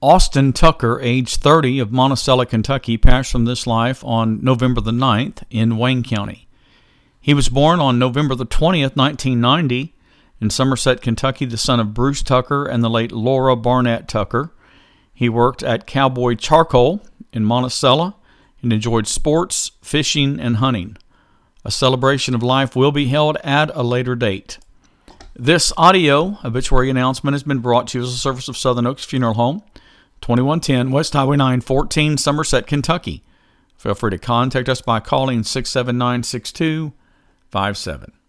Austin Tucker, age 30, of Monticello, Kentucky, passed from this life on November the 9th in Wayne County. He was born on November the 20th, 1990, in Somerset, Kentucky, the son of Bruce Tucker and the late Laura Barnett Tucker. He worked at Cowboy Charcoal in Monticello and enjoyed sports, fishing, and hunting. A celebration of life will be held at a later date. This audio obituary announcement has been brought to you as a service of Southern Oaks Funeral Home, 2110 West Highway 914, Somerset, Kentucky. Feel free to contact us by calling 679-6257.